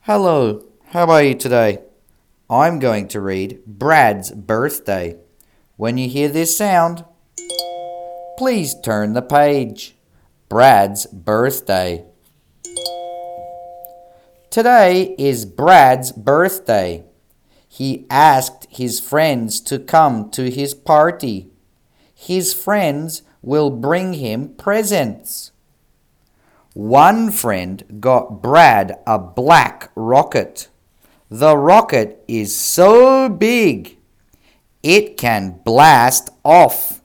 Hello, how are you today? I'm going to read Brad's birthday. When you hear this sound, please turn the page. Brad's birthday. Today is Brad's birthday. He asked his friends to come to his party. His friends will bring him presents. One friend got Brad a black rocket. The rocket is so big, it can blast off.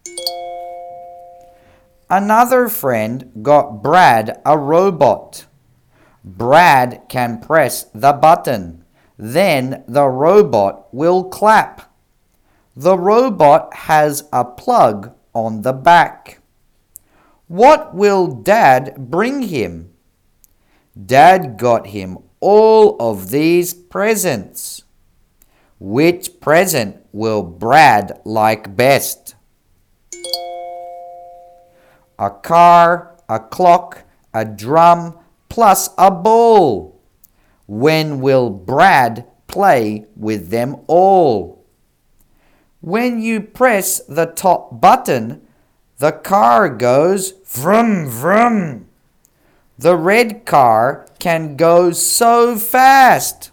Another friend got Brad a robot. Brad can press the button, then the robot will clap. The robot has a plug on the back. What will Dad bring him? Dad got him all of these presents. Which present will Brad like best? A car, a clock, a drum, plus a ball. When will Brad play with them all? When you press the top button, the car goes vroom vroom. The red car can go so fast.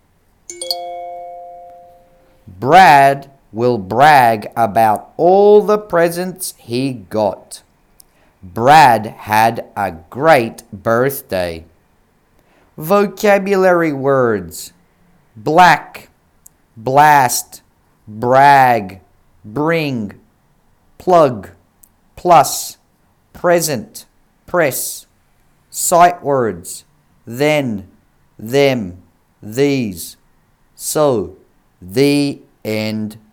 Brad will brag about all the presents he got. Brad had a great birthday. Vocabulary words: black, blast, brag, bring, plug, plus, present, press. Sight words: then, them, these. So, the end.